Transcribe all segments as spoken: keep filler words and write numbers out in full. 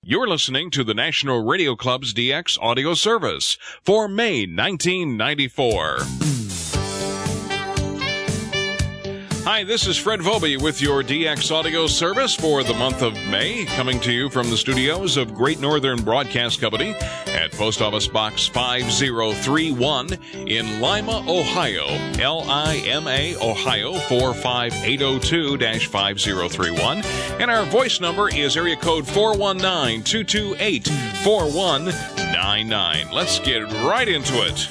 You're listening to the National Radio Club's D X audio service for May nineteen ninety-four. Hi, this is Fred Vobie with your D X audio service for the month of May, coming to you from the studios of Great Northern Broadcast Company at Post Office Box five oh three one in Lima, Ohio, L I M A, Ohio, four five eight oh two five oh three one. And our voice number is area code four one nine, two two eight, four one nine nine. Let's get right into it.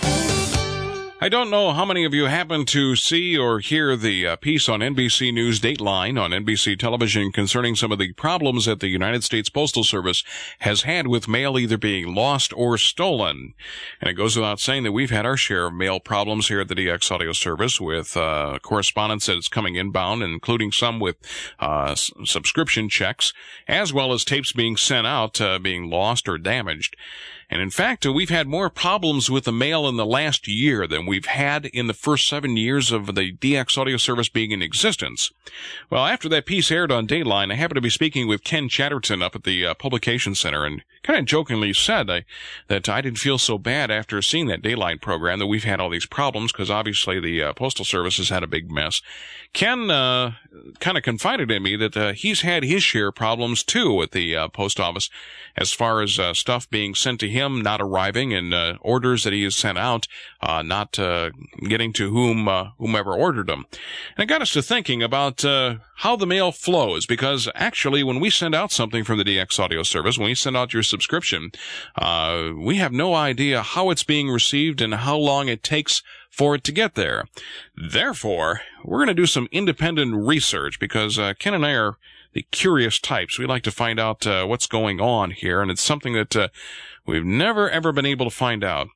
I don't know how many of you happen to see or hear the uh, piece on N B C News Dateline on N B C television concerning some of the problems that the United States Postal Service has had with mail either being lost or stolen. And it goes without saying that we've had our share of mail problems here at the D X Audio Service with uh, correspondence that is coming inbound, including some with uh, s- subscription checks, as well as tapes being sent out uh, being lost or damaged. And in fact, uh, we've had more problems with the mail in the last year than we've had in the first seven years of the D X audio service being in existence. Well, after that piece aired on Dateline, I happened to be speaking with Ken Chatterton up at the uh, Publication Center, and kind of jokingly said I, that I didn't feel so bad after seeing that Dateline program that we've had all these problems, because obviously the uh, Postal Service has had a big mess. Ken uh, kind of confided in me that uh, he's had his share of problems too at the uh, post office, as far as uh, stuff being sent to him not arriving, and uh, orders that he has sent out uh, not uh, getting to whom uh, whomever ordered them. And it got us to thinking about uh, how the mail flows, because actually when we send out something from the D X audio service, when we send out your subscription, uh, we have no idea how it's being received and how long it takes for it to get there. Therefore, we're going to do some independent research, because uh, Ken and I are the curious types. We like to find out uh, what's going on here, and it's something that uh, we've never, ever been able to find out.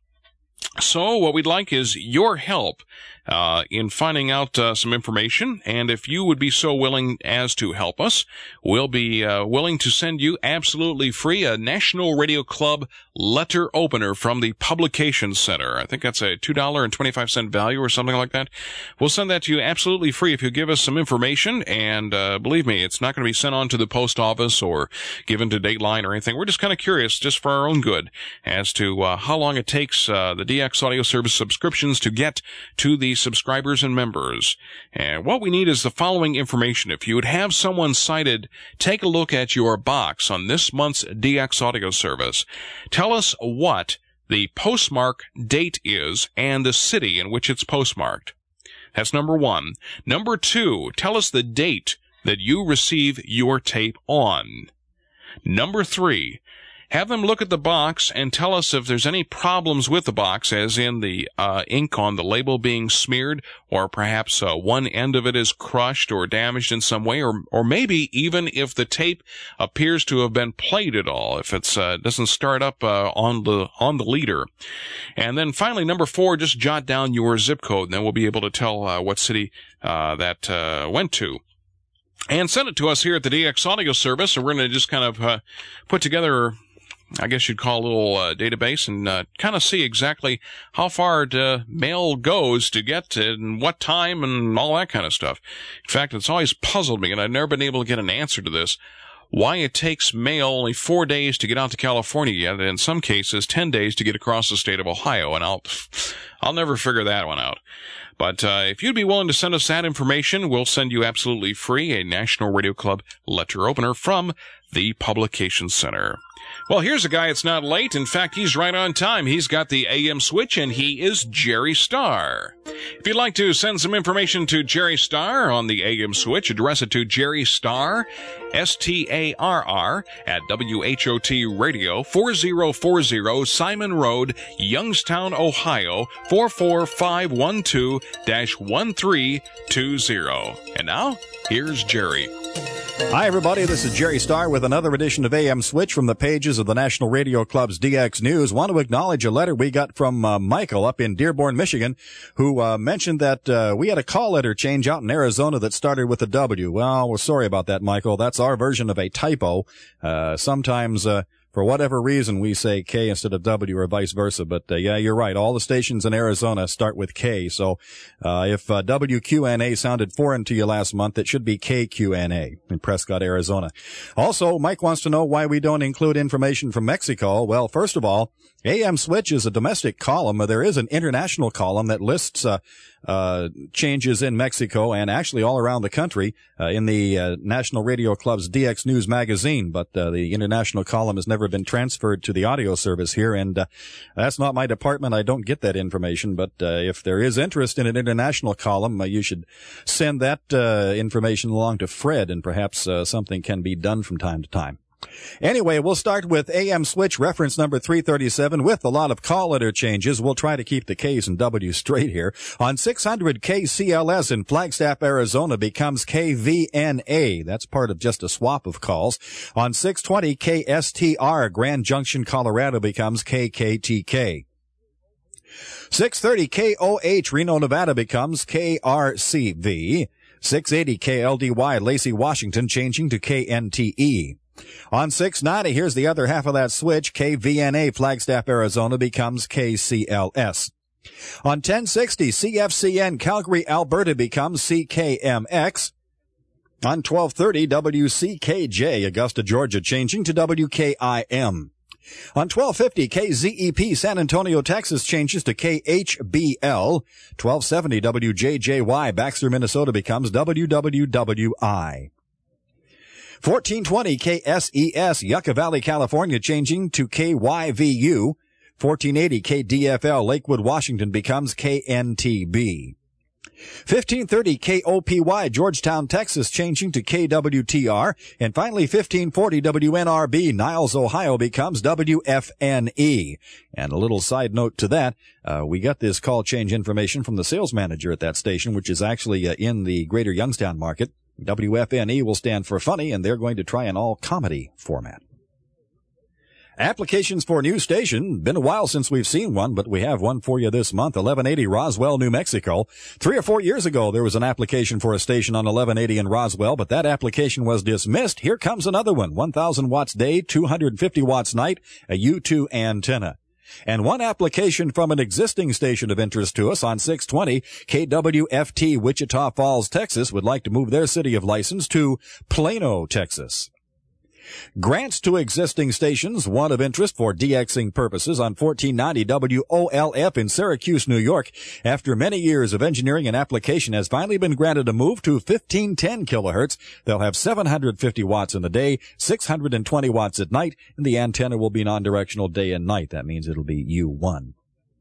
So what we'd like is your help uh, in finding out uh, some information, and if you would be so willing as to help us, we'll be uh, willing to send you absolutely free a National Radio Club letter opener from the Publication Center. I think that's a two dollars and twenty-five cents value or something like that. We'll send that to you absolutely free if you give us some information, and uh, believe me, it's not going to be sent on to the post office or given to Dateline or anything. We're just kind of curious, just for our own good, as to uh, how long it takes uh, the D X audio service subscriptions to get to the subscribers and members. And what we need is the following information. If you would have someone cited, take a look at your box on this month's D X audio service. Tell us what the postmark date is and the city in which it's postmarked. That's number one. Number two, tell us the date that you receive your tape on. Number three, have them look at the box and tell us if there's any problems with the box, as in the uh, ink on the label being smeared, or perhaps uh, one end of it is crushed or damaged in some way, or or maybe even if the tape appears to have been played at all, if it uh, doesn't start up uh, on the on the leader. And then finally, number four, just jot down your zip code, and then we'll be able to tell uh, what city uh, that uh, went to. And send it to us here at the D X Audio Service, and we're going to just kind of uh, put together, I guess you'd call a little uh, database, and uh, kind of see exactly how far the mail goes to get to, and what time, and all that kind of stuff. In fact, it's always puzzled me, and I've never been able to get an answer to this, why it takes mail only four days to get out to California, yet in some cases ten days to get across the state of Ohio, and I'll I'll never figure that one out. But uh, if you'd be willing to send us that information, we'll send you absolutely free a National Radio Club letter opener from the Publication Center. Well, here's a guy that's not late. In fact, he's right on time. He's got the A M switch, and he is Jerry Starr. If you'd like to send some information to Jerry Starr on the A M switch, address it to Jerry Starr, S T A R R, at W H O T Radio, forty forty Simon Road, Youngstown, Ohio, four four five one two dash one three two zero. And now, here's Jerry. Hi, everybody. This is Jerry Starr with another edition of A M Switch from the pages of the National Radio Club's D X News. Want to acknowledge a letter we got from uh, Michael up in Dearborn, Michigan, who uh, mentioned that uh, we had a call letter change out in Arizona that started with a W. Well, we're sorry about that, Michael. That's our version of a typo. Uh, sometimes uh, for whatever reason, we say K instead of W or vice versa. But, uh, yeah, you're right. All the stations in Arizona start with K. So, uh, if, uh, W Q N A sounded foreign to you last month, it should be K Q N A in Prescott, Arizona. Also, Mike wants to know why we don't include information from Mexico. Well, first of all, A M Switch is a domestic column. There is an international column that lists, uh, uh, changes in Mexico and actually all around the country, uh, in the, uh, National Radio Club's D X News magazine. But, uh, the international column has never been transferred to the audio service here. And, uh, that's not my department. I don't get that information. But, uh, if there is interest in an international column, uh, you should send that, uh, information along to Fred, and perhaps, uh, something can be done from time to time. Anyway, we'll start with A M Switch reference number three thirty-seven with a lot of call letter changes. We'll try to keep the K's and W's straight here. On six hundred, K C L S in Flagstaff, Arizona becomes K V N A. That's part of just a swap of calls. On six twenty, K S T R Grand Junction, Colorado becomes K K T K. six thirty, K O H Reno, Nevada becomes K R C V. six eighty, K L D Y Lacey, Washington changing to K N T E. On six ninety, here's the other half of that switch. K V N A Flagstaff, Arizona becomes K C L S. On ten sixty, C F C N Calgary, Alberta becomes C K M X. On twelve thirty, W C K J Augusta, Georgia changing to W K I M. On twelve fifty, K Z E P San Antonio, Texas changes to K H B L. twelve seventy, W J J Y Baxter, Minnesota becomes W W W I. fourteen twenty, K S E S Yucca Valley, California changing to K Y V U. fourteen eighty, K D F L Lakewood, Washington becomes K N T B. fifteen thirty, K O P Y Georgetown, Texas changing to K W T R. And finally, fifteen forty, W N R B Niles, Ohio becomes W F N E. And a little side note to that, uh, we got this call change information from the sales manager at that station, which is actually uh, in the greater Youngstown market. W F N E will stand for funny, and they're going to try an all-comedy format. Applications for a new station. Been a while since we've seen one, but we have one for you this month. eleven eighty Roswell, New Mexico. Three or four years ago, there was an application for a station on eleven eighty in Roswell, but that application was dismissed. Here comes another one. one thousand watts day, two hundred fifty watts night, a U two antenna. And one application from an existing station of interest to us on six twenty, K W F T Wichita Falls, Texas would like to move their city of license to Plano, Texas. Grants to existing stations, one of interest for DXing purposes on fourteen ninety W O L F in Syracuse, New York. After many years of engineering and application has finally been granted a move to fifteen ten kilohertz. They'll have seven hundred fifty watts in the day, six hundred twenty watts at night, and the antenna will be non-directional day and night. That means it'll be U one.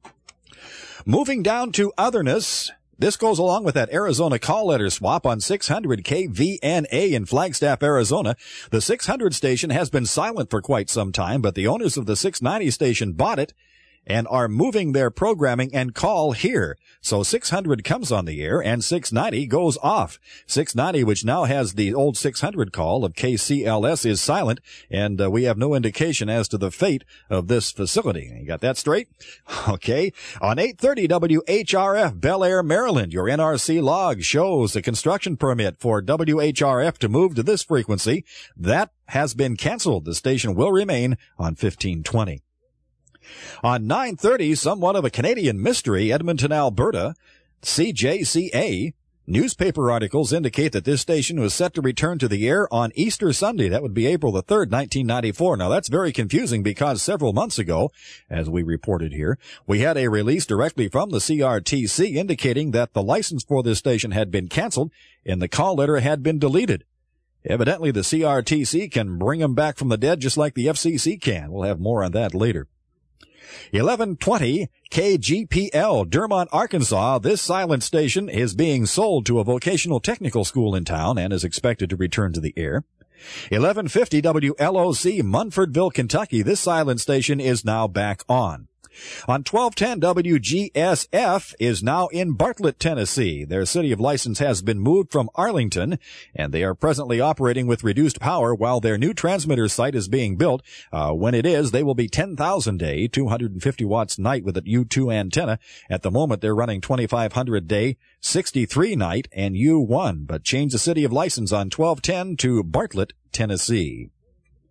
Moving down to otherness. This goes along with that Arizona call letter swap on six hundred K V N A in Flagstaff, Arizona. The six hundred station has been silent for quite some time, but the owners of the six ninety station bought it and are moving their programming and call here. So six hundred comes on the air and six ninety goes off. six ninety, which now has the old six hundred call of K C L S, is silent, and uh, we have no indication as to the fate of this facility. You got that straight? Okay. On eight thirty W H R F, Bel Air, Maryland, your N R C log shows a construction permit for W H R F to move to this frequency. That has been canceled. The station will remain on fifteen twenty. On nine thirty, somewhat of a Canadian mystery, Edmonton, Alberta, C J C A. Newspaper articles indicate that this station was set to return to the air on Easter Sunday. That would be April the third, nineteen ninety-four. Now, that's very confusing because several months ago, as we reported here, we had a release directly from the C R T C indicating that the license for this station had been canceled and the call letter had been deleted. Evidently, the C R T C can bring them back from the dead just like the F C C can. We'll have more on that later. eleven twenty K G P L, Dermont, Arkansas. This silent station is being sold to a vocational technical school in town and is expected to return to the air. eleven fifty W L O C, Munfordville, Kentucky. This silent station is now back on. On twelve ten W G S F is now in Bartlett, Tennessee. Their city of license has been moved from Arlington, and they are presently operating with reduced power while their new transmitter site is being built. Uh, when it is, they will be ten thousand day, two hundred fifty watts night with a U two antenna. At the moment, they're running twenty-five hundred day, sixty-three night, and U one, but change the city of license on twelve ten to Bartlett, Tennessee.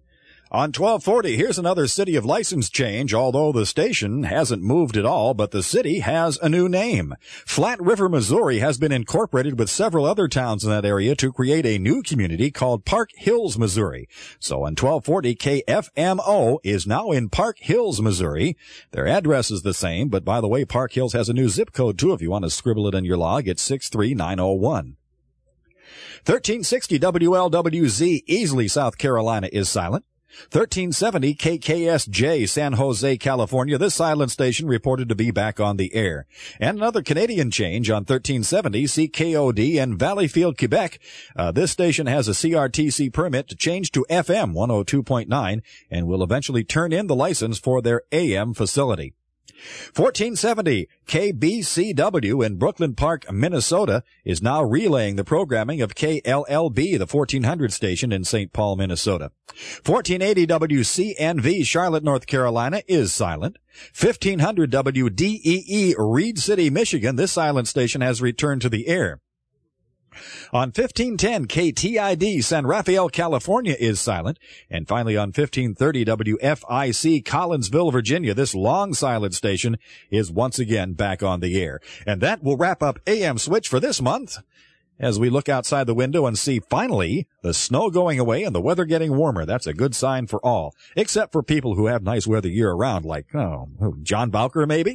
On twelve forty, here's another city of license change, although the station hasn't moved at all, but the city has a new name. Flat River, Missouri has been incorporated with several other towns in that area to create a new community called Park Hills, Missouri. So on twelve forty, K F M O is now in Park Hills, Missouri. Their address is the same, but by the way, Park Hills has a new zip code too. If you want to scribble it in your log, it's six three nine oh one. thirteen sixty W L W Z, Easley, South Carolina is silent. thirteen seventy K K S J, San Jose, California. This silent station reported to be back on the air. And another Canadian change on thirteen seventy C K O D in Valleyfield, Quebec. Uh, this station has a C R T C permit to change to F M one oh two point nine and will eventually turn in the license for their A M facility. fourteen seventy K B C W in Brooklyn Park, Minnesota is now relaying the programming of K L L B, the fourteen hundred station in Saint Paul, Minnesota. fourteen eighty W C N V, Charlotte, North Carolina is silent. fifteen hundred W D E E, Reed City, Michigan, this silent station has returned to the air. On fifteen ten K T I D, San Rafael, California is silent. And finally on fifteen thirty W F I C, Collinsville, Virginia, this long silent station is once again back on the air. And that will wrap up A M Switch for this month. As we look outside the window and see finally the snow going away and the weather getting warmer. That's a good sign for all, except for people who have nice weather year round, like, oh, John Bowker maybe?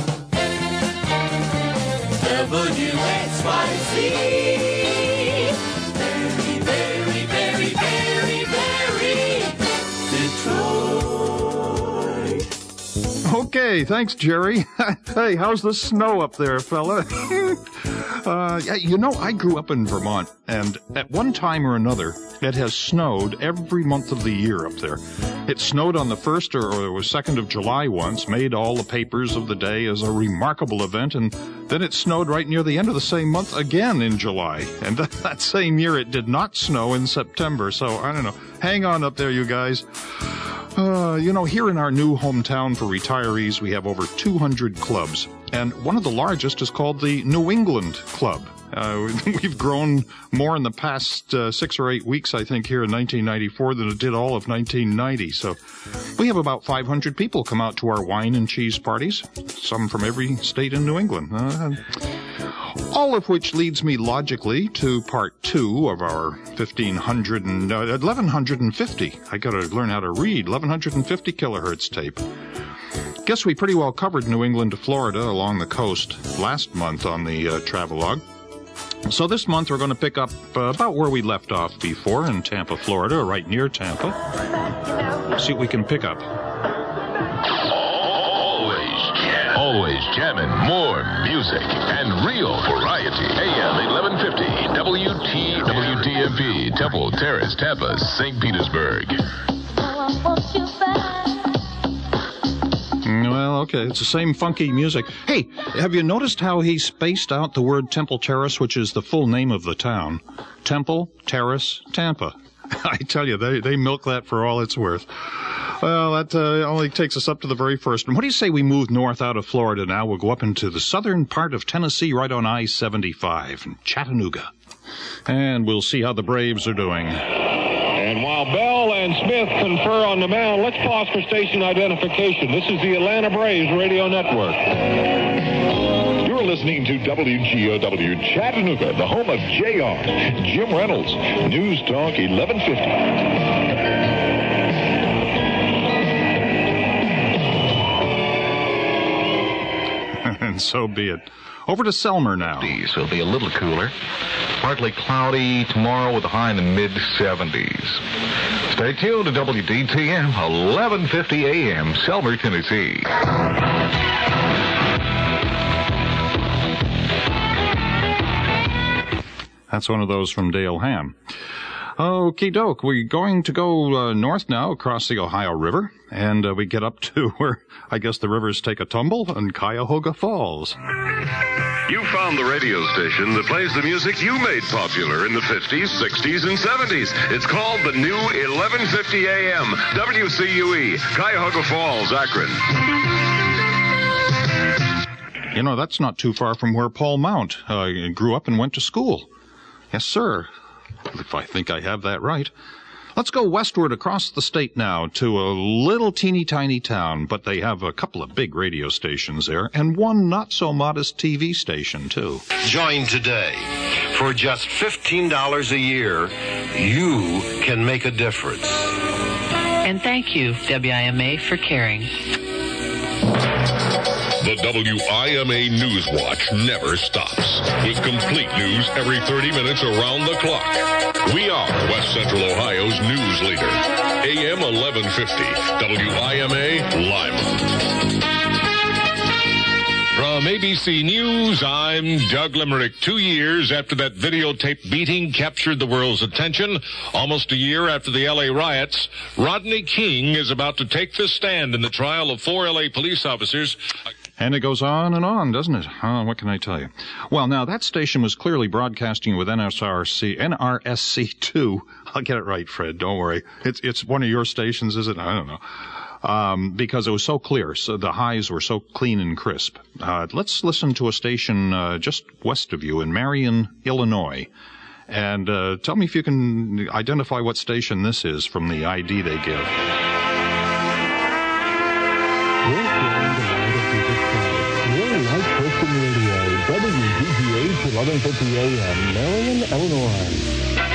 W X Y Z. Very, very, very, very, very Detroit. Okay, thanks, Jerry. Hey, how's the snow up there, fella? uh, yeah, you know, I grew up in Vermont, and at one time or another, it has snowed every month of the year up there. It snowed on the first or, or second of July once, made all the papers of the day as a remarkable event, and then it snowed right near the end of the same month again in July. And that, that same year, it did not snow in September. So, I don't know. Hang on up there, you guys. Uh, you know, here in our new hometown for retirees, we have over two hundred clubs. And one of the largest is called the New England Club. Uh, we've grown more in the past uh, six or eight weeks, I think, here in nineteen ninety-four than it did all of nineteen ninety. So we have about five hundred people come out to our wine and cheese parties, some from every state in New England. Uh, all of which leads me logically to part two of our fifteen hundred and uh, eleven fifty. I got to learn how to read. eleven fifty kilohertz tape. Guess we pretty well covered New England to Florida along the coast last month on the uh, Travelogue. So this month we're going to pick up uh, about where we left off before in Tampa, Florida, right near Tampa. See what we can pick up. Always, always jamming more music and real variety. A M eleven fifty, W T W T M P, Temple Terrace, Tampa, Saint Petersburg. Well, okay, it's the same funky music. Hey, have you noticed how he spaced out the word Temple Terrace, which is the full name of the town? Temple Terrace, Tampa. I tell you, they, they milk that for all it's worth. Well, that uh, only takes us up to the very first. And what do you say we move north out of Florida now? We'll go up into the southern part of Tennessee, right on I seventy-five, in Chattanooga. And we'll see how the Braves are doing. And while Bell and Smith confer on the mound, let's pause for station identification. This is the Atlanta Braves Radio Network. You're listening to W G O W Chattanooga, the home of J R. Jim Reynolds, News Talk eleven fifty. And so be it. Over to Selmer now. It'll be a little cooler. Partly cloudy tomorrow with a high in the mid seventies. Stay tuned to W D T M, eleven fifty A M, Selmer, Tennessee. That's one of those from Dale Ham. Okie doke. We're going to go uh, north now across the Ohio River, and uh, we get up to where I guess the rivers take a tumble in Cuyahoga Falls. You found the radio station that plays the music you made popular in the fifties, sixties, and seventies. It's called the new eleven fifty A M, W C U E, Cuyahoga Falls, Akron. You know, that's not too far from where Paul Mount uh, grew up and went to school. Yes, sir. If I think I have that right. Let's go westward across the state now to a little teeny tiny town, but they have a couple of big radio stations there and one not so modest T V station, too. Join today. For just fifteen dollars a year, you can make a difference. And thank you, W I M A, for caring. The W I M A News Watch never stops, with complete news every thirty minutes around the clock. We are West Central Ohio's news leader. A M eleven fifty, W I M A Lima. From A B C News, I'm Doug Limerick. Two years after that videotape beating captured the world's attention, almost a year after the L A riots, Rodney King is about to take the stand in the trial of four L A police officers. And it goes on and on, doesn't it? Oh, what can I tell you? Well, now, that station was clearly broadcasting with N S R C, N R S C two. I'll get it right, Fred. Don't worry. It's it's one of your stations, is it? I don't know. Um, because it was so clear. So the highs were so clean and crisp. Uh, let's listen to a station uh, just west of you in Marion, Illinois. And uh, tell me if you can identify what station this is from the I D they give. W G G H eleven fifty A M, Marion, Illinois.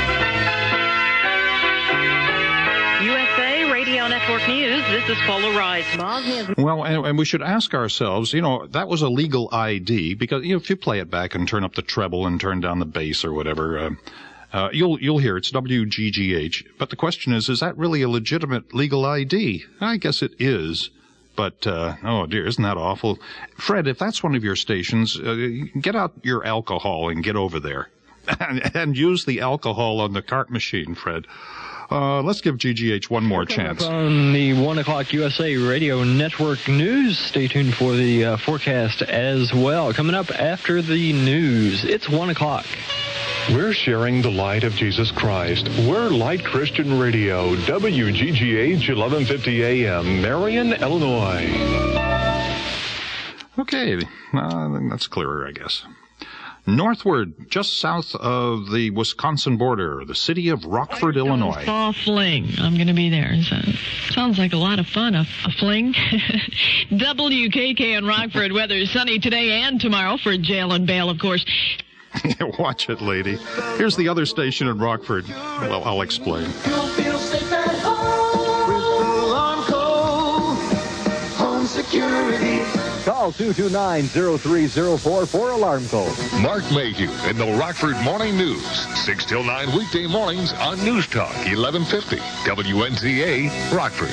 U S A Radio Network News, this is Paula Rice. Bosnia's... Well, and, and we should ask ourselves, you know, that was a legal I D, because, you know, if you play it back and turn up the treble and turn down the bass or whatever, uh, uh, you'll you'll hear it's W G G H. But the question is, is that really a legitimate legal I D? I guess it is. But, uh, oh dear, isn't that awful? Fred, if that's one of your stations, uh, get out your alcohol and get over there. and, and use the alcohol on the cart machine, Fred. Uh, let's give G G H one more chance. On the one o'clock U S A Radio Network News, stay tuned for the uh, forecast as well. Coming up after the news, it's one o'clock. We're sharing the light of Jesus Christ. We're Light Christian Radio, W G G H eleven fifty A M, Marion, Illinois. Okay, uh, that's clearer, I guess. Northward, just south of the Wisconsin border, the city of Rockford, Illinois. Fall fling. I'm going to be there. So, sounds like a lot of fun, a, a fling. W K K in Rockford. Weather is sunny today and tomorrow for jail and bail, of course. Watch it, lady. Here's the other station in Rockford. Well, I'll explain. You'll feel safe at home with Alarm Code Home Security. Call two two nine, zero three zero four for Alarm Code. Mark Mayhew in the Rockford Morning News, six till nine weekday mornings on News Talk eleven fifty, W N Z A, Rockford.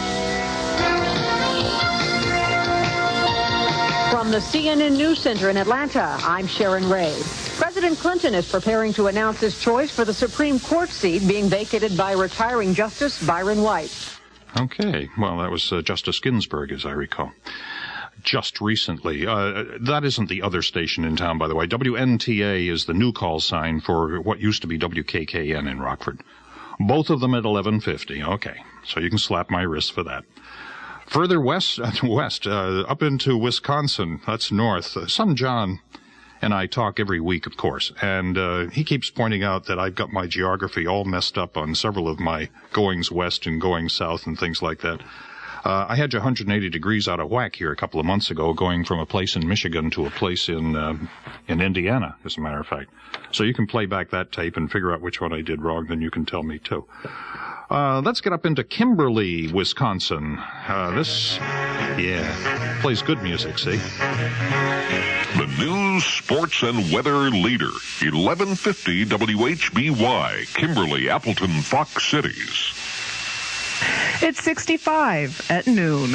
From the C N N News Center in Atlanta, I'm Sharon Ray. President Clinton is preparing to announce his choice for the Supreme Court seat being vacated by retiring Justice Byron White. Okay, well, that was uh, Justice Ginsburg, as I recall. Just recently. Uh, that isn't the other station in town, by the way. W N T A is the new call sign for what used to be W K K N in Rockford. Both of them at eleven fifty. Okay, so you can slap my wrist for that. Further west, uh, west, uh, up into Wisconsin, that's north. Uh, son John and I talk every week, of course, and uh, he keeps pointing out that I've got my geography all messed up on several of my goings west and going south and things like that. Uh, I had you one hundred eighty degrees out of whack here a couple of months ago, going from a place in Michigan to a place in uh, in Indiana, as a matter of fact. So you can play back that tape and figure out which one I did wrong, then you can tell me, too. Uh, let's get up into Kimberly, Wisconsin. Uh, this, yeah, plays good music, see? The news, sports, and weather leader, eleven fifty W H B Y, Kimberly, Appleton, Fox Cities. It's sixty-five at noon.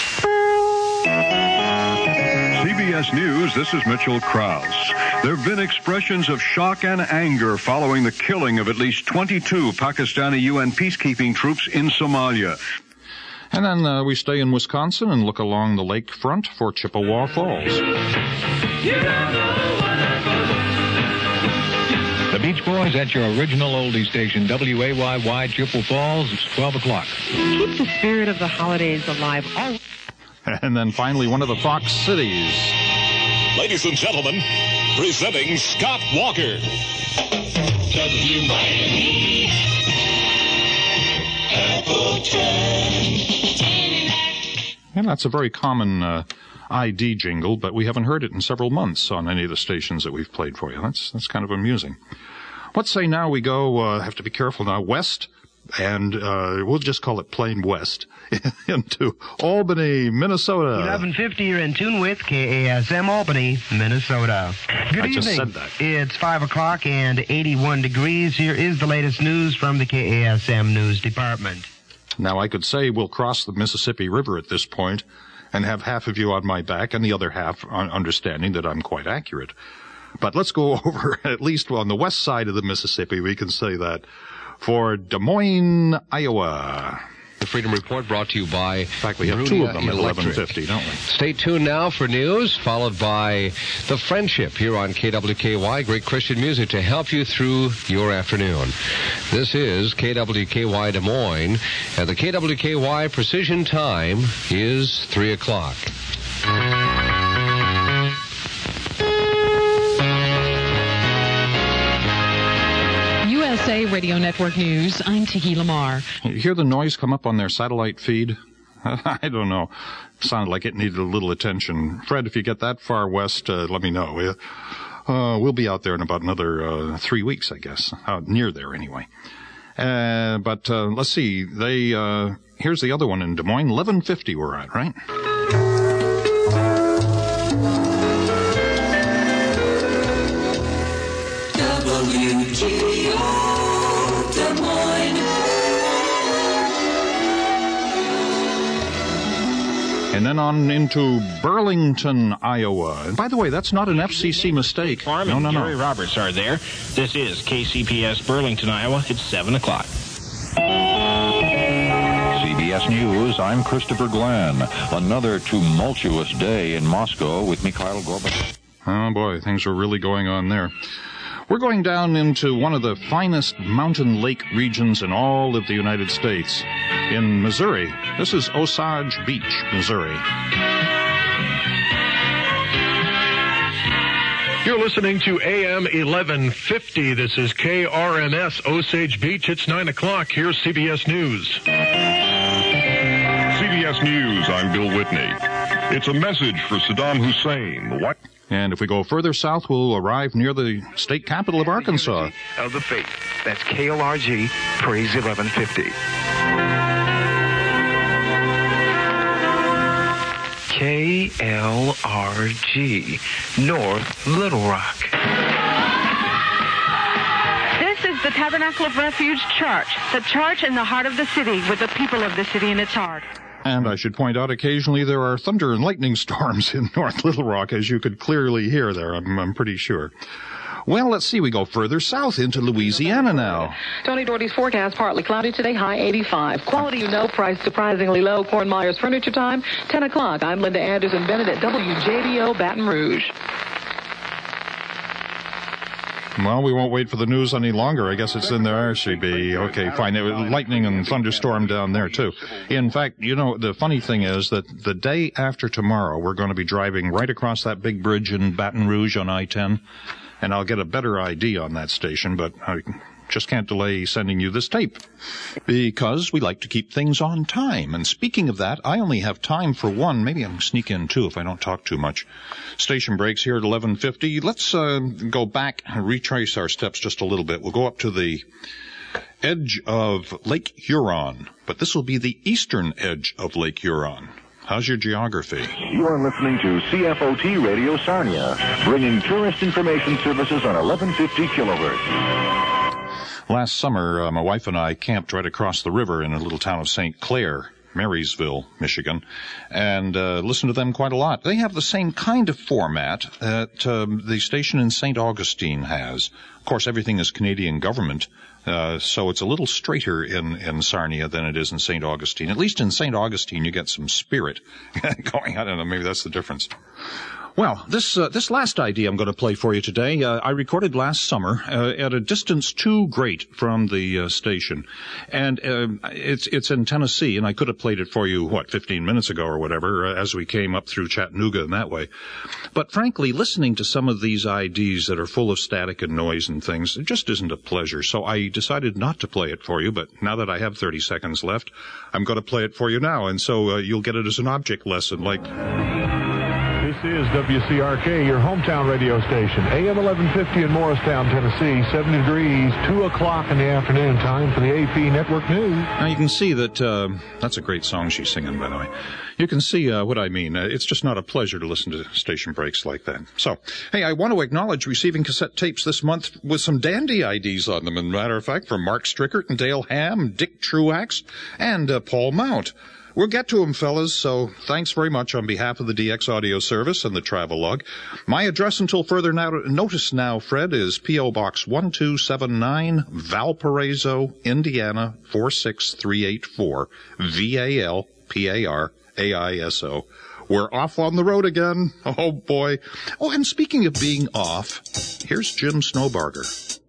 C B S News, this is Mitchell Krause. There have been expressions of shock and anger following the killing of at least twenty-two Pakistani U N peacekeeping troops in Somalia. And then uh, we stay in Wisconsin and look along the lakefront for Chippewa Falls. The Beach Boys at your original oldie station, W A Y Y, Chippewa Falls. It's twelve o'clock. Keep the spirit of the holidays alive. All- and then finally, one of the Fox cities. Ladies and gentlemen, presenting Scott Walker. W I M E. And that's a very common uh, I D jingle, but we haven't heard it in several months on any of the stations that we've played for you. That's that's kind of amusing. Let's say now we go, uh, have to be careful now, west, and uh, we'll just call it plain west, into Albany, Minnesota. eleven fifty, you're in tune with K A S M Albany, Minnesota. Good I evening. just said that. It's five o'clock and eighty-one degrees. Here is the latest news from the K A S M News Department. Now, I could say we'll cross the Mississippi River at this point and have half of you on my back and the other half understanding that I'm quite accurate. But let's go over, at least on the west side of the Mississippi, we can say that, for Des Moines, Iowa. The Freedom Report brought to you by In fact, we have two of them at eleven fifty, don't we? Stay tuned now for news, followed by The Friendship here on K W K Y. Great Christian music to help you through your afternoon. This is K W K Y Des Moines, and the K W K Y precision time is three o'clock. U S A Radio Network News, I'm Tiki Lamar. You hear the noise come up on their satellite feed? I don't know. Sounded like it needed a little attention. Fred, if you get that far west, uh, let me know. Uh, we'll be out there in about another uh, three weeks, I guess. Out near there, anyway. Uh, but uh, let's see. They uh, here's the other one in Des Moines. eleven fifty we're at, right? W G O Des Moines. And then on into Burlington, Iowa. And by the way, that's not an F C C mistake. Farm No, no, and no. Gary Roberts are there. This is K C P S Burlington, Iowa. It's seven o'clock. C B S News, I'm Christopher Glenn. Another tumultuous day in Moscow with Mikhail Gorbachev. Oh, boy, things are really going on there. We're going down into one of the finest mountain lake regions in all of the United States, in Missouri. This is Osage Beach, Missouri. You're listening to A M eleven fifty. This is K R M S Osage Beach. It's nine o'clock. Here's C B S News. C B S News, I'm Bill Whitney. It's a message for Saddam Hussein. What? And if we go further south, we'll arrive near the state capital of Arkansas. Of the faith. That's K L R G, Praise eleven fifty. K L R G, North Little Rock. This is the Tabernacle of Refuge Church, the church in the heart of the city with the people of the city in its heart. And I should point out, occasionally there are thunder and lightning storms in North Little Rock, as you could clearly hear there, I'm, I'm pretty sure. Well, let's see, we go further south into Louisiana now. Tony Doherty's forecast, partly cloudy today, high eighty-five. Quality you know, price surprisingly low. Corn Myers Furniture Time, ten o'clock. I'm Linda Anderson Bennett at W J D O Baton Rouge. Well, we won't wait for the news any longer. I guess it's in there, R C B. Okay, fine. It was lightning and thunderstorm down there, too. In fact, you know, the funny thing is that the day after tomorrow, we're going to be driving right across that big bridge in Baton Rouge on I ten, and I'll get a better I D on that station, but I just can't delay sending you this tape because we like to keep things on time. And speaking of that, I only have time for one. Maybe I'll sneak in two if I don't talk too much. Station breaks here at eleven fifty. Let's uh, go back and retrace our steps just a little bit. We'll go up to the edge of Lake Huron, but this will be the eastern edge of Lake Huron. How's your geography? You are listening to C F O T Radio Sarnia, bringing tourist information services on eleven fifty kilohertz. Last summer, uh, my wife and I camped right across the river in a little town of Saint Clair, Marysville, Michigan, and uh, listened to them quite a lot. They have the same kind of format that um, the station in Saint Augustine has. Of course, everything is Canadian government, uh, so it's a little straighter in, in Sarnia than it is in Saint Augustine. At least in Saint Augustine, you get some spirit going. I don't know, maybe that's the difference. Well, this uh, this last I D I'm going to play for you today, uh, I recorded last summer uh, at a distance too great from the uh, station, and uh, it's it's in Tennessee, and I could have played it for you, what, fifteen minutes ago or whatever, uh, as we came up through Chattanooga and that way. But frankly, listening to some of these I Ds that are full of static and noise and things, it just isn't a pleasure, so I decided not to play it for you, but now that I have thirty seconds left, I'm going to play it for you now, and so uh, you'll get it as an object lesson, like... This is W C R K, your hometown radio station. A M eleven fifty in Morristown, Tennessee. seventy degrees, two o'clock in the afternoon. Time for the A P Network News. Now you can see that, uh, that's a great song she's singing, by the way. You can see uh, what I mean. Uh, it's just not a pleasure to listen to station breaks like that. So, hey, I want to acknowledge receiving cassette tapes this month with some dandy I Ds on them. As a matter of fact, from Mark Strickert and Dale Ham, Dick Truax, and uh, Paul Mount. We'll get to them, fellas, so thanks very much on behalf of the D X Audio Service and the Travelogue. My address until further now, notice now, Fred, is P O. Box one two seven nine, Valparaiso, Indiana, four six three eight four, V A L P A R A I S O. We're off on the road again. Oh, boy. Oh, and speaking of being off, here's Jim Snowbarger.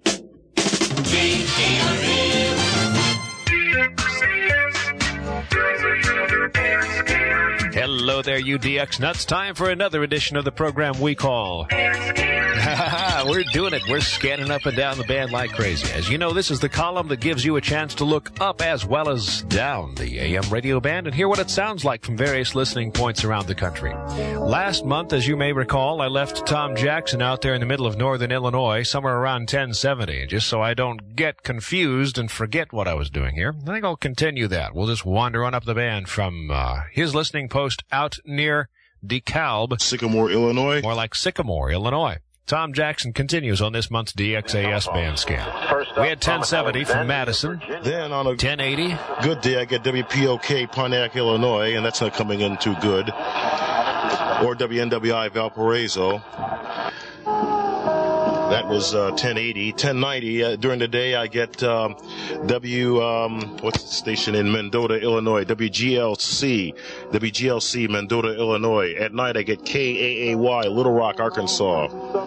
Hello there, you D X nuts. Time for another edition of the program we call... We're doing it. We're scanning up and down the band like crazy. As you know, this is the column that gives you a chance to look up as well as down the A M radio band and hear what it sounds like from various listening points around the country. Last month, as you may recall, I left Tom Jackson out there in the middle of northern Illinois, somewhere around ten seventy, just so I don't get confused and forget what I was doing here. I think I'll continue that. We'll just wander on up the band from uh, his listening post out near DeKalb. Sycamore, Illinois. More like Sycamore, Illinois. Tom Jackson continues on this month's D X A S band scan. We had ten seventy from Madison. Then on a ten eighty. Good day, I get W P O K Pontiac, Illinois, and that's not coming in too good. Or W N W I Valparaiso. That was uh, ten eighty. ten ninety, uh, during the day I get um, W, um, what's the station in Mendota, Illinois? W G L C. W G L C, Mendota, Illinois. At night I get K A A Y, Little Rock, Arkansas.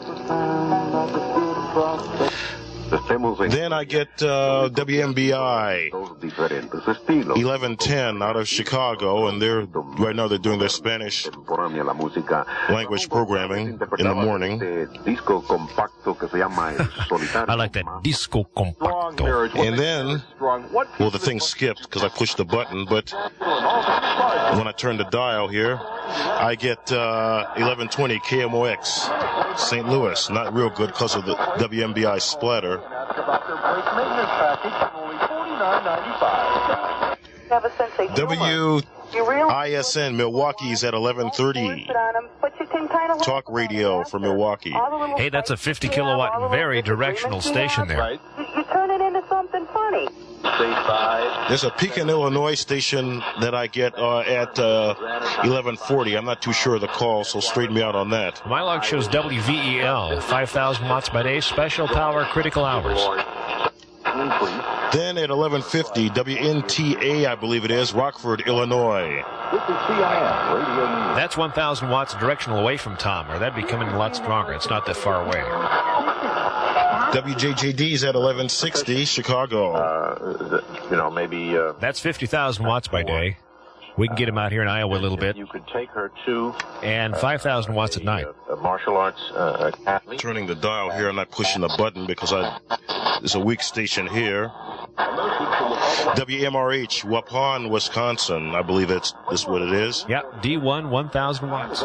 Then I get uh, W M B I eleven ten out of Chicago, and they're right now they're doing their Spanish language programming in the morning. I like that disco compacto. And then, well, the thing skipped because I pushed the button, but when I turn the dial here, I get uh, eleven twenty K M O X Saint Louis. Not real good because of the W M B I splatter. W I S N Milwaukee's at eleven thirty. Talk radio for Milwaukee. Hey, that's a fifty kilowatt, very directional station there. You turn it into something funny. There's a Pekin, Illinois station that I get uh, at uh, eleven forty. I'm not too sure of the call, so straighten me out on that. My log shows W V E L, five thousand watts by day, special power, critical hours. Then at eleven fifty, W N T A, I believe it is, Rockford, Illinois. That's one thousand watts directional away from Tom, or that'd be coming a lot stronger. It's not that far away. W J J D's at eleven sixty, Chicago. Uh, you know, maybe... Uh, That's fifty thousand watts by day. We can get him out here in Iowa a little bit. You could take her to... And five thousand watts at night. A martial arts uh, academy. Turning the dial here, I'm not pushing the button because I there's a weak station here. W M R H, Waupun, Wisconsin. I believe that's this what it is. Yeah, D one, one thousand watts.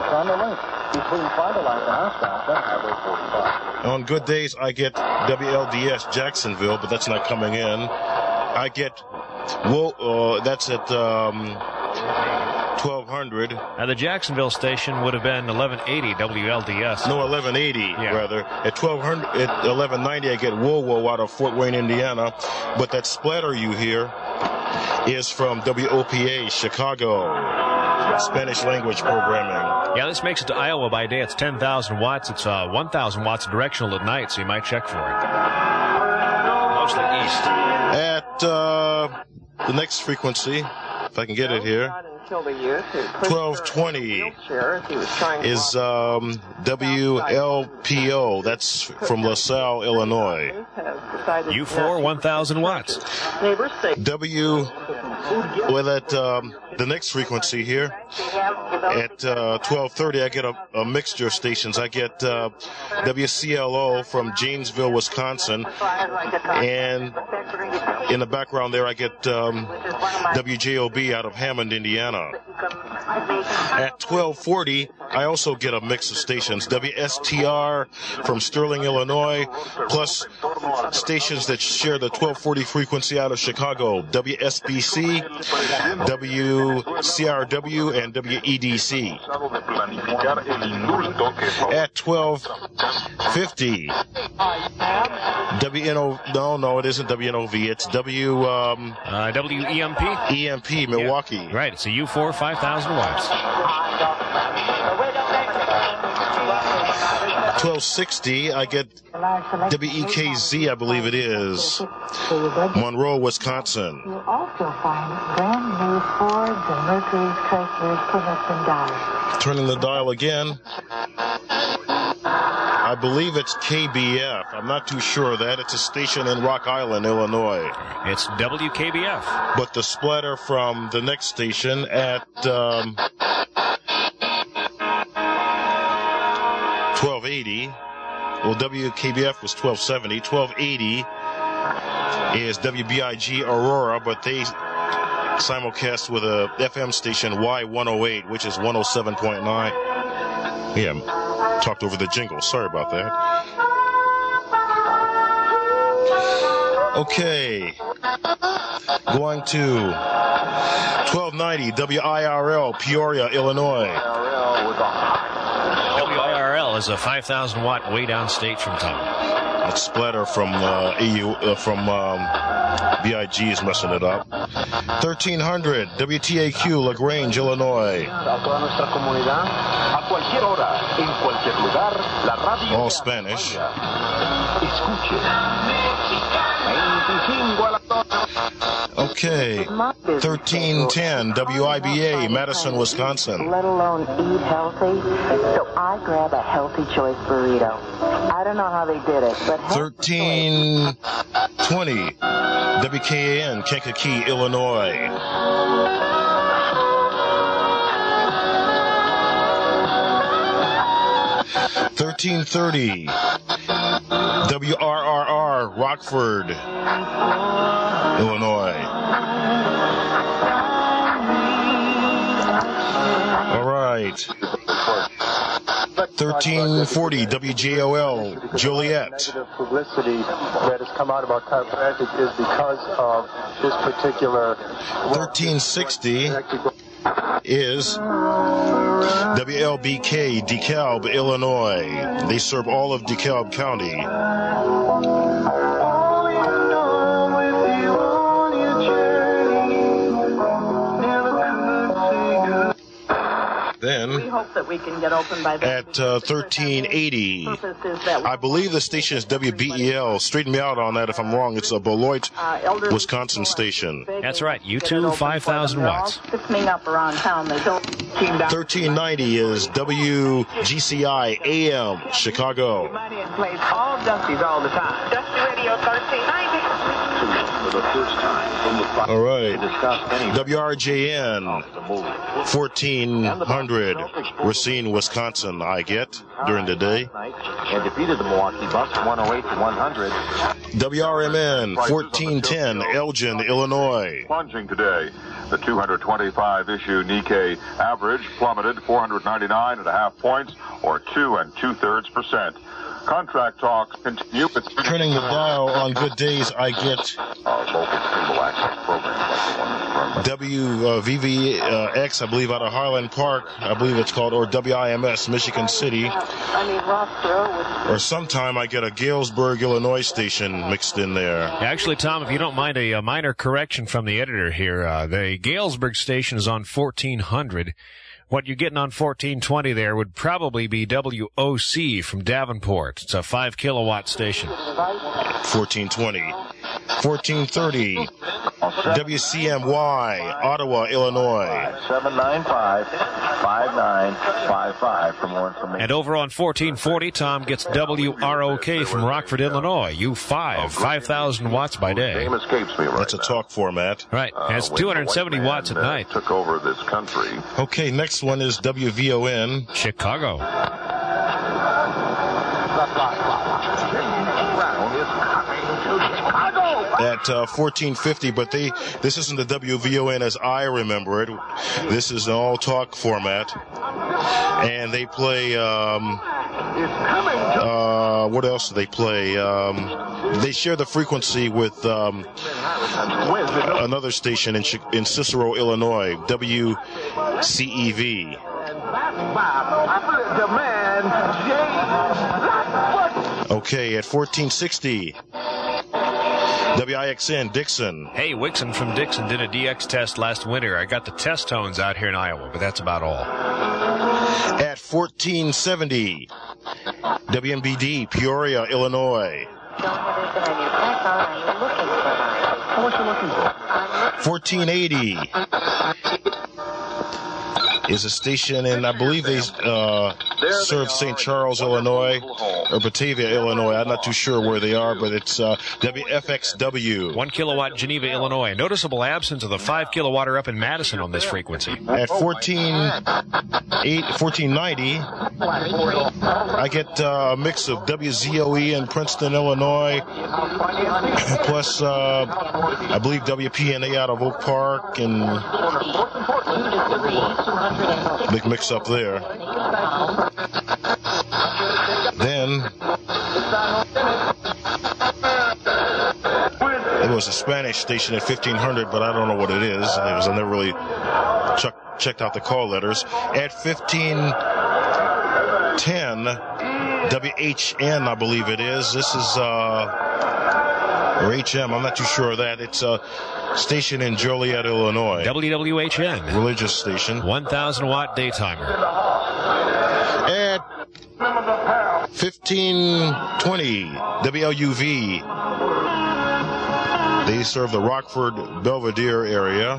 On good days, I get W L D S Jacksonville, but that's not coming in. I get, whoa, uh, that's at um, twelve hundred. Now, the Jacksonville station would have been eleven eighty W L D S. No, eleven eighty, yeah. rather. At twelve hundred, at eleven ninety, I get Whoa Whoa out of Fort Wayne, Indiana. But that splatter you hear is from W O P A, Chicago. Spanish language programming. Yeah, this makes it to Iowa by day. It's ten thousand watts. It's uh, one thousand watts directional at night, so you might check for it. Mostly east. At uh, the next frequency, if I can get it here. twelve twenty is um, W L P O. That's from LaSalle, Illinois. U four, one thousand watts. W, well, at um, the next frequency here, at uh, twelve thirty, I get a, a mixture of stations. I get uh, W C L O from Janesville, Wisconsin, and in the background there, I get um, W J O B out of Hammond, Indiana. At twelve forty, I also get a mix of stations. W S T R from Sterling, Illinois, plus stations that share the twelve forty frequency out of Chicago. W S B C, W C R W, and W E D C. At twelve fifty, W N O, no, no, it isn't W N O V, it's W, um, uh, W E M P? E M P, Milwaukee. Yeah. Right, it's a U four, five thousand watts. twelve sixty, I get W E K Z, I believe it is, Monroe, Wisconsin. You'll also find brand new Fords and Mercury's, Chryslers, Plymouths, and Dodge. Turning the dial again. I believe it's K B F. I'm not too sure of that. It's a station in Rock Island, Illinois. It's W K B F. But the splatter from the next station at um, twelve eighty, well, W K B F was twelve seventy. twelve eighty is W B I G Aurora, but they simulcast with a F M station Y one oh eight, which is one oh seven point nine. Yeah, talked over the jingle. Sorry about that. Okay. Going to twelve ninety W I R L, Peoria, Illinois. W I R L is a five thousand watt way downstate from Tom. That splatter from uh, A U uh, from um, B I G is messing it up. thirteen hundred W T A Q, LaGrange, Illinois. All Spanish. Okay, thirteen ten W I B A, Madison, Wisconsin. Let alone eat healthy, so I grab a Healthy Choice burrito. I don't know how they did it, but thirteen twenty W K A N, Kankakee, Illinois. thirteen thirty W R R R, Rockford, Illinois. All right. thirteen forty W J O L, Joliet. Negative publicity that has come out about chiropractic is because of this particular. thirteen sixty is W L B K, DeKalb, Illinois. They serve all of DeKalb County. Then, we hope that we can get open by at uh, thirteen eighty, I believe the station is W B E L. Straighten me out on that if I'm wrong. It's a Beloit, Wisconsin station. That's right. U two, five thousand watts. Thickening up around town. They don't team down. thirteen ninety is W G C I A M, Chicago. Plays all Dusty's all the time. Dusty Radio thirteen ninety. For the first time from the all right. W R J N, fourteen hundred, Racine, Wisconsin, I get during the day. And defeated the Milwaukee Bucks one oh eight to one hundred. W R M N, fourteen ten, Elgin, Illinois. Plunging today, the two hundred twenty-five issue Nikkei average plummeted four hundred ninety-nine and a half points, or two and two-thirds percent. Contract talks continue. Turning the dial on good days, I get W V V X, I believe, out of Highland Park, I believe it's called, or W I M S, Michigan City. Or sometime I get a Galesburg, Illinois station mixed in there. Actually, Tom, if you don't mind a, a minor correction from the editor here, uh, the Galesburg station is on fourteen hundred. What you're getting on fourteen twenty there would probably be W O C from Davenport. It's a five kilowatt station. fourteen twenty. fourteen thirty, W C M Y, Ottawa, Illinois. seven nine five, five nine five five for more information. And over on fourteen forty, Tom gets W R O K from Rockford, Illinois. U five, five thousand watts by day. That's a talk format. Right. And it's two hundred seventy watts at night. Took over this country. Okay, next one is W V O N. Chicago. At uh, fourteen fifty, but they this isn't the W V O N as I remember it. This is an all-talk format, and they play. Um, uh, what else do they play? Um, they share the frequency with um, another station in in Cicero, Illinois, W C E V. Okay, at fourteen sixty. W I X N, Dixon. Hey, Wixon from Dixon did a D X test last winter. I got the test tones out here in Iowa, but that's about all. At fourteen seventy, W M B D, Peoria, Illinois. fourteen eighty is a station, and I believe they uh, serve Saint Charles, Illinois, or Batavia, Illinois. I'm not too sure where they are, but it's uh, W F X W. One kilowatt, Geneva, Illinois. Noticeable absence of the five kilowatt are up in Madison on this frequency. At fourteen ninety, I get uh, a mix of W Z O E in Princeton, Illinois, plus uh, I believe W P N A out of Oak Park, and big mix up there. Then there was a Spanish station at fifteen hundred, but I don't know what it is. It was, I never really check, checked out the call letters. At fifteen ten, W H N, I believe it is. This is, uh, or H M, I'm not too sure of that. It's a station in Joliet, Illinois. W W H N. Religious station. one thousand watt daytimer. At fifteen twenty, W L U V. They serve the Rockford, Belvedere area.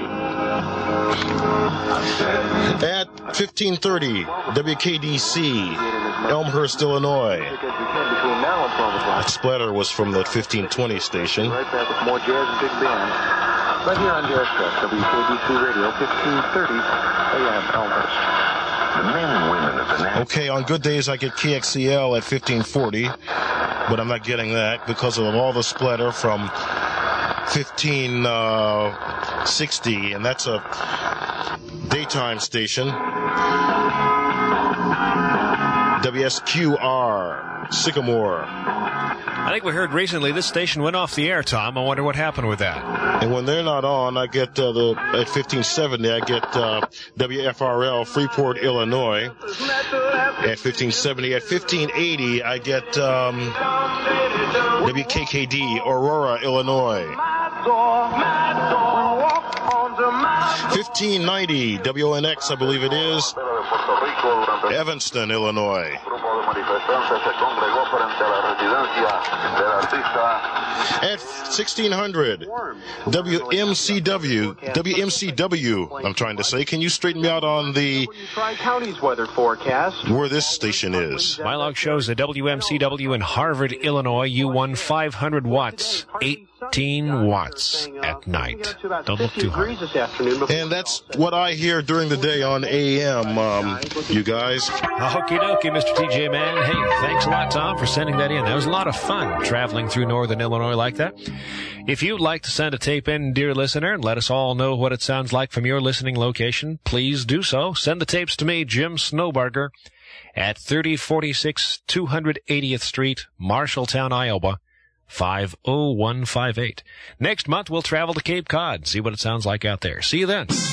At fifteen thirty, W K D C, Elmhurst, Illinois. That splatter was from the fifteen twenty station. Right back with more jazz and big band. Right here on Jazz Fest, W K D C Radio, fifteen thirty A M Elmhurst. The men and women of the national... Okay, on good days I get K X E L at fifteen forty, but I'm not getting that because of all the splatter from fifteen sixty, and that's a daytime station. W S Q R, Sycamore. I think we heard recently this station went off the air, Tom. I wonder what happened with that. And when they're not on, I get uh, the at fifteen seventy, I get uh, W F R L, Freeport, Illinois. At fifteen seventy, at fifteen eighty, I get um, W K K D, Aurora, Illinois. fifteen ninety, W O N X, I believe it is, Evanston, Illinois. At sixteen hundred, W M C W, W M C W, I'm trying to say. Can you straighten me out on the Tri-Counties weather forecast? Where this station is? My log shows the W M C W in Harvard, Illinois, U one five hundred watts, eighteen watts at night. Don't look too hard. And that's what I hear during the day on A M, um, you guys. Okie dokie, Mister T J Man. Hey, thanks a lot, Tom, for sending that in. That was a lot of fun traveling through northern Illinois like that. If you'd like to send a tape in, dear listener, and let us all know what it sounds like from your listening location, please do so. Send the tapes to me, Jim Snowbarger, at thirty forty-six two hundred eightieth Street, Marshalltown, Iowa, five oh one five eight. Next month, we'll travel to Cape Cod, see what it sounds like out there. See you then. W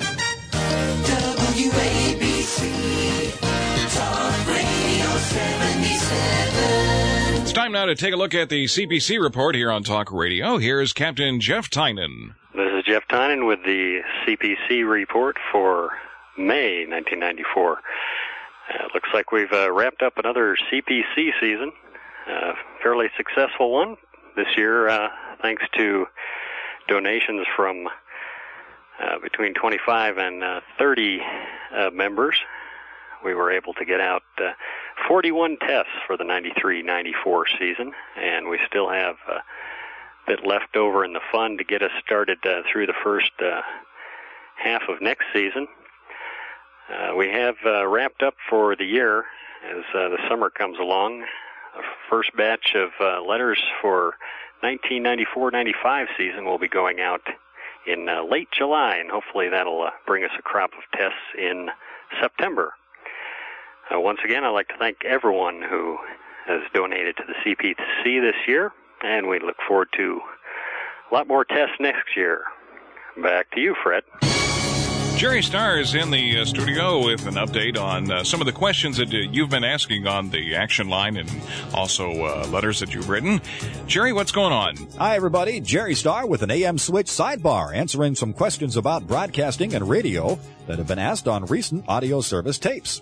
A B C Talk Radio seventy-seven. It's time now to take a look at the C P C report here on Talk Radio. Here's Captain Jeff Tynan. This is Jeff Tynan with the C P C report for May nineteen ninety-four. Uh, looks like we've uh, wrapped up another C P C season. Uh, fairly successful one. this year, uh, thanks to donations from uh, between twenty-five and uh, thirty uh, members. We were able to get out uh, forty-one tests for the ninety-three ninety-four season, and we still have a bit left over in the fund to get us started uh, through the first uh, half of next season. Uh, we have uh, wrapped up for the year as uh, the summer comes along. The first batch of uh, letters for nineteen ninety-four ninety-five season will be going out in uh, late July, and hopefully that'll uh, bring us a crop of tests in September. Uh, once again, I'd like to thank everyone who has donated to the C P C this year, and we look forward to a lot more tests next year. Back to you, Fred. Jerry Starr is in the uh, studio with an update on uh, some of the questions that uh, you've been asking on the action line and also uh, letters that you've written. Jerry, what's going on? Hi, everybody. Jerry Starr with an A M Switch sidebar, answering some questions about broadcasting and radio that have been asked on recent audio service tapes.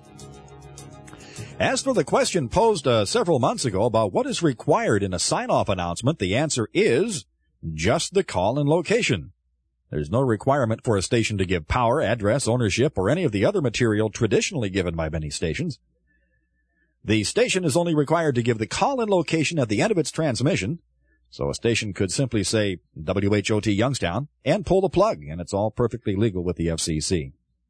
As for the question posed uh, several months ago about what is required in a sign-off announcement, the answer is just the call and location. There's no requirement for a station to give power, address, ownership, or any of the other material traditionally given by many stations. The station is only required to give the call and location at the end of its transmission, so a station could simply say W H O T Youngstown and pull the plug, and it's all perfectly legal with the F C C.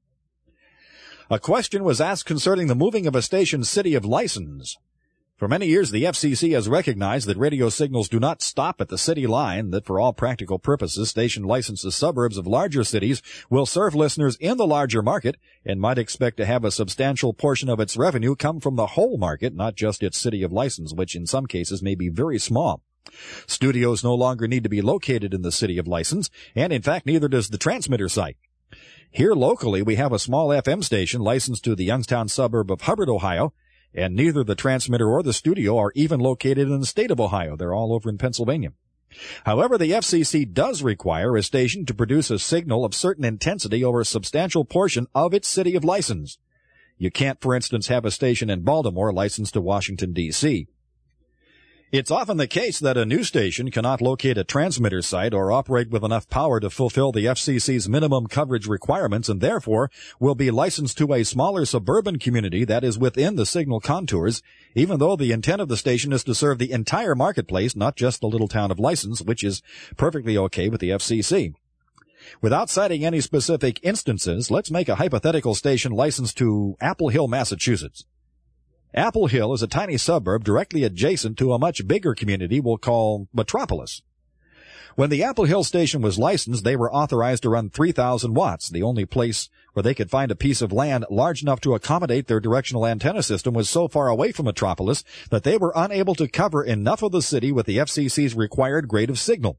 A question was asked concerning the moving of a station's city of license. For many years, the F C C has recognized that radio signals do not stop at the city line, that for all practical purposes, station licenses suburbs of larger cities will serve listeners in the larger market and might expect to have a substantial portion of its revenue come from the whole market, not just its city of license, which in some cases may be very small. Studios no longer need to be located in the city of license, and in fact, neither does the transmitter site. Here locally, we have a small F M station licensed to the Youngstown suburb of Hubbard, Ohio, and neither the transmitter or the studio are even located in the state of Ohio. They're all over in Pennsylvania. However, the F C C does require a station to produce a signal of certain intensity over a substantial portion of its city of license. You can't, for instance, have a station in Baltimore licensed to Washington, D C It's often the case that a new station cannot locate a transmitter site or operate with enough power to fulfill the F C C's minimum coverage requirements, and therefore will be licensed to a smaller suburban community that is within the signal contours, even though the intent of the station is to serve the entire marketplace, not just the little town of license, which is perfectly okay with the F C C. Without citing any specific instances, let's make a hypothetical station licensed to Apple Hill, Massachusetts. Apple Hill is a tiny suburb directly adjacent to a much bigger community we'll call Metropolis. When the Apple Hill station was licensed, they were authorized to run three thousand watts. The only place where they could find a piece of land large enough to accommodate their directional antenna system was so far away from Metropolis that they were unable to cover enough of the city with the F C C's required grade of signal.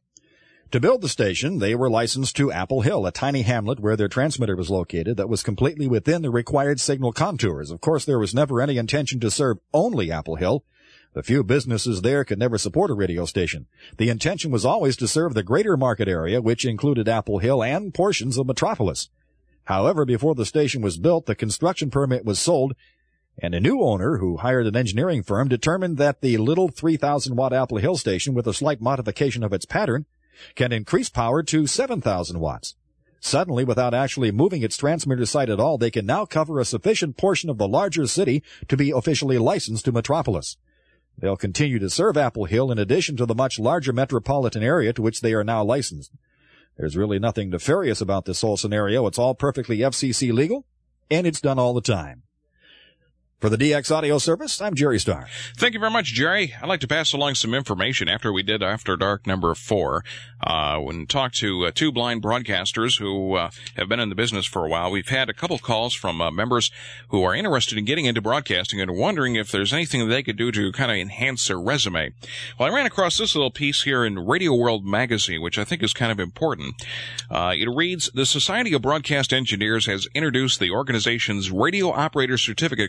To build the station, they were licensed to Apple Hill, a tiny hamlet where their transmitter was located that was completely within the required signal contours. Of course, there was never any intention to serve only Apple Hill. The few businesses there could never support a radio station. The intention was always to serve the greater market area, which included Apple Hill and portions of Metropolis. However, before the station was built, the construction permit was sold, and a new owner, who hired an engineering firm, determined that the little three thousand watt Apple Hill station, with a slight modification of its pattern, can increase power to seven thousand watts. Suddenly, without actually moving its transmitter site at all, they can now cover a sufficient portion of the larger city to be officially licensed to Metropolis. They'll continue to serve Apple Hill in addition to the much larger metropolitan area to which they are now licensed. There's really nothing nefarious about this whole scenario. It's all perfectly F C C legal, and it's done all the time. For the D X Audio Service, I'm Jerry Starr. Thank you very much, Jerry. I'd like to pass along some information after we did After Dark number four. Uh, when talked to uh, two blind broadcasters who uh, have been in the business for a while. We've had a couple calls from uh, members who are interested in getting into broadcasting and are wondering if there's anything that they could do to kind of enhance their resume. Well, I ran across this little piece here in Radio World magazine, which I think is kind of important. Uh, it reads, the Society of Broadcast Engineers has introduced the organization's Radio Operator Certificate course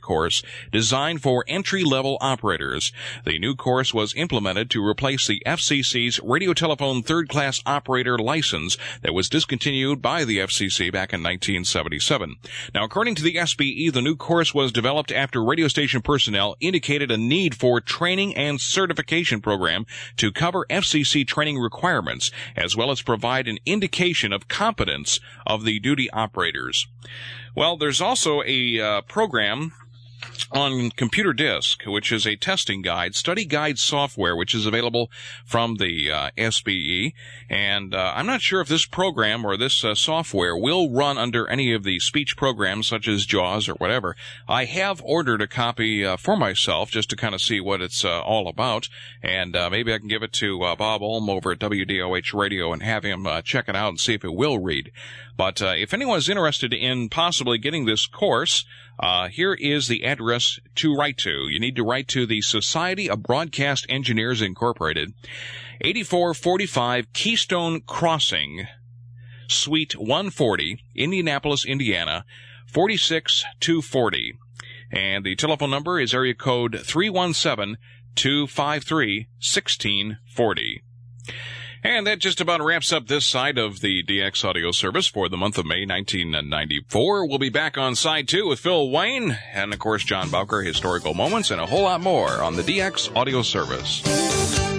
designed for entry-level operators. The new course was implemented to replace the F C C's radio telephone third-class operator license that was discontinued by the F C C back in nineteen seventy-seven. Now, according to the S B E, the new course was developed after radio station personnel indicated a need for training and certification program to cover F C C training requirements, as well as provide an indication of competence of the duty operators. Well, there's also a uh, program on Computer Disk, which is a testing guide, study guide software, which is available from the uh, S B E. And uh, I'm not sure if this program or this uh, software will run under any of the speech programs such as JAWS or whatever. I have ordered a copy uh, for myself just to kind of see what it's uh, all about. And uh, maybe I can give it to uh, Bob Ulm over at W D O H Radio and have him uh, check it out and see if it will read. But uh, if anyone is interested in possibly getting this course, uh, here is the address to write to. You need to write to the Society of Broadcast Engineers Incorporated, eighty-four forty-five Keystone Crossing, Suite one forty, Indianapolis, Indiana, four six two four zero. And the telephone number is area code three one seven, two five three, one six four zero. And that just about wraps up this side of the D X audio service for the month of May nineteen ninety-four. We'll be back on side two with Phil Wayne and, of course, John Bowker, historical moments, and a whole lot more on the D X audio service.